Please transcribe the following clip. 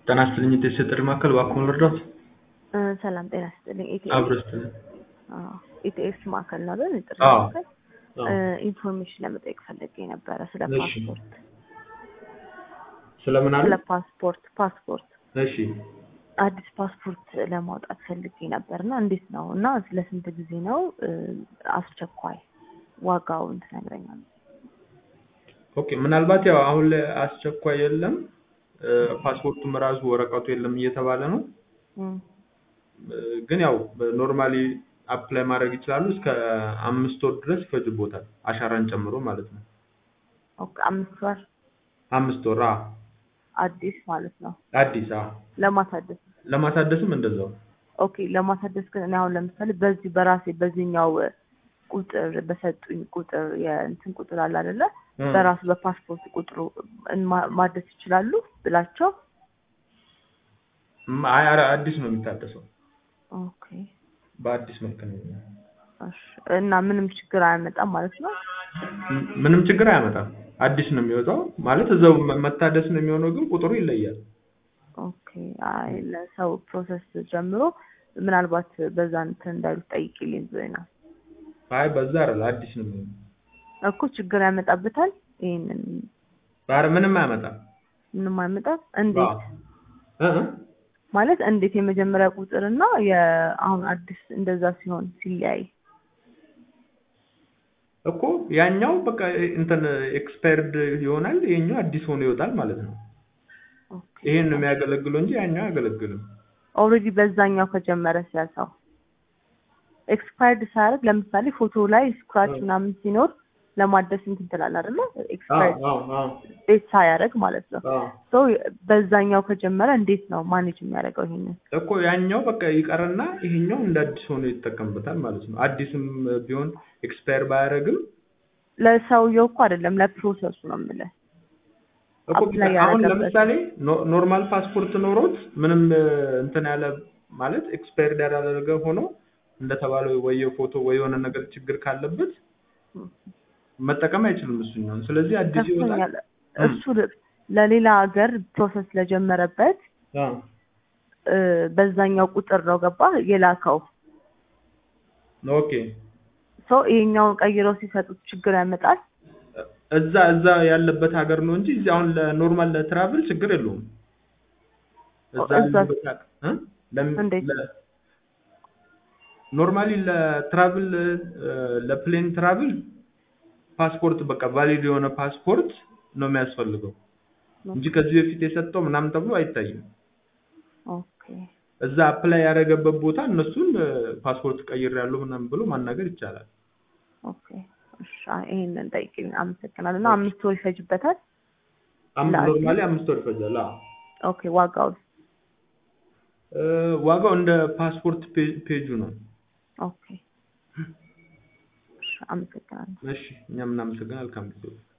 ጤና ይስጥልኝ የጥሪ ማዕከል እባክዎን ልርዳዎት? ሰላም ጤና ይስጥልኝ። ኢቲኤስ አብሮ ይስጥልኝ። ኢቲኤስ ማዕከል ነው አይደል? የጥሪ አዎ። ማዕከል ኢንፎርሜሽን ለመጠየቅ ፈልጌ ነበረ ስለ እሺ። ፓስፖርት። ስለምን አሉ? ስለ ፓስፖርት እሺ። አዲስ ፓስፖርት ለማውጣት ፈልጌ ነበርና እንዴት ነው እና ስለ ስንት ጊዜ ነው አስቸኳይ ዋጋውን ትነግረኛለህ? ኦኬ ምናልባት ያው አሁን ላይ አስቸኳይ የለም ፓስፖርቱም ራሱ ወረቀቱ የለም እየተባለ ነው። ግን ያው ኖርማሊ አፕላይ ማድረግ ይችላሉ እስከ 5 ወር ድረስ ይፈጅቦታል አሻራን ጨምሮ ማለት ነው። ኦኬ 5 ወር 5 ወር አዲስ ማለት ነው። አዲስ ለማሳደስም እንደዛው። ኦኬ ለማሳደስ ግን አሁን ለምሳሌ በዚህኛው ቁጥር በሰጡኝ ቁጥር የእንትን ቁጥር አለ አይደለ? በራሱ በፓስፖርት ቁጥሩ ማደስ ይችላሉ ብላቸው? አይ አዲስ ነው የሚታደሰው። ኦኬ በአዲስ መልክ ነው። እሺ እና ምንም ችግር አያመጣም ማለት ነው? ምንም ችግር አያመጣም። አዲስ ነው የሚወጣው ማለት እዛው መታደስ ነው የሚሆነው ግን ቁጥሩ ይለያል። ኦኬ አይ ለሰው ፕሮሰስ ጀምሮ ምናልባት በዛ እንትን እንዳይሉት ጠይቂልኝ ብዬ ነው። አይ በዛ አይደል አዲስ ነው የሚሆነው እኮ ችግር ያመጣበታል ይሄንን ባረ ምንም አያመጣም። ምንም አይመጣም እንዴት ማለት እንዴት የመጀመሪያ ቁጥርና የአሁን አዲስ እንደዛ ሲሆን ሲለያይ እኮ ያኛው በቃ እንትን ኤክስፓየርድ ይሆናል ይሄኛው አዲስ ሆኖ ይወጣል ማለት ነው። ኦኬ ይሄን ነው የሚያገለግለው እንጂ ያኛው አያገለግልም። ኦሬዲ በዛኛው ከጀመረ ሲያሳው ኤክስፓየርድ ሳይሆን ለምሳሌ ፎቶ ላይ ስክራች ምናምን ሲኖር ለማደስ እንትን ትላለህ አይደለ? ኤክስፓየርድ ዴት ሳያደርግ ማለት ነው። ሶ በዛኛው ከጀመረ እንዴት ነው ማኔጅ የሚያደርገው ይሄንን? እኮ ያኛው በቃ ይቀርና ይሄኛው እንደ አዲስ ሆኖ ይተከምበታል ማለት ነው። አዲስም ቢሆን ኤክስፓየር ባያደርግም ለሰውየው እኮ አይደለም ለፕሮሰሱ ነው የምልህ። እኮ አሁን ለምሳሌ ኖርማል ፓስፖርት ኖሮት ምንም እንትን ያለ ማለት ኤክስፓየርድ ያደረገ ሆኖ እንደተባለው ወይ ፎቶ ወይ የሆነ ነገር ችግር ካለበት መጠቀም አይችልም እሱኛው። ስለዚህ አዲስ ይወጣል። እሱ ለሌላ ሀገር ፕሮሰስ ለጀመረበት በዛኛው ቁጥር ነው ገባ የላከው። ኦኬ ሶ ይሄኛውን ቀይረው ሲሰጡት ችግር ያመጣል። እዛ ያለበት ሀገር ነው እንጂ እዚህ አሁን ለኖርማል ለትራቭል ችግር የለውም። ኖርማሊ ለትራቭል ለፕሌን ትራቭል ፓስፖርት በቃ ቫሊድ የሆነ ፓስፖርት ነው የሚያስፈልገው እንጂ ከዚህ በፊት የሰጠው ምናምን ተብሎ አይታይም። ኦኬ እዛ አፕላይ ያደረገበት ቦታ እነሱን ፓስፖርት ቀይሬያለሁ ምናምን ብሎ ማናገር ይቻላል። ኦኬ እሺ ይሄንን ጠይቂኝ አመሰግናለሁ። እና 5 ወር ይፈጅበታል? ኖርማሊ 5 ወር ይፈጃል። ኦኬ ዋጋው እንደ ፓስፖርት ፔጁ ነው። ኦኬ አመሰግናለሁ። እሺ እኛም እናመሰግናለን።